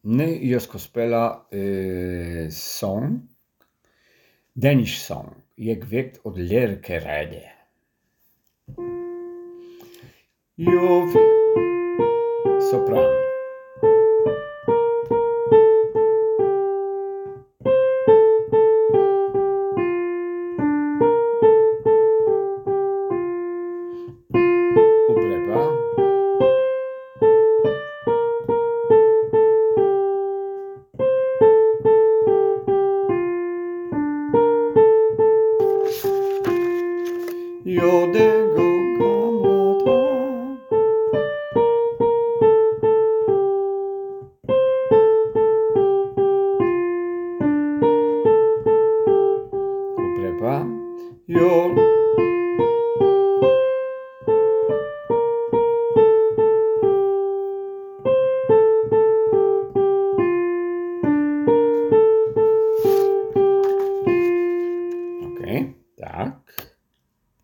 io spela song, Danish song. Jeg weet od lærke redde. Sopran. Uprepa. Jodego gamata. Uprepa. Okej, tak.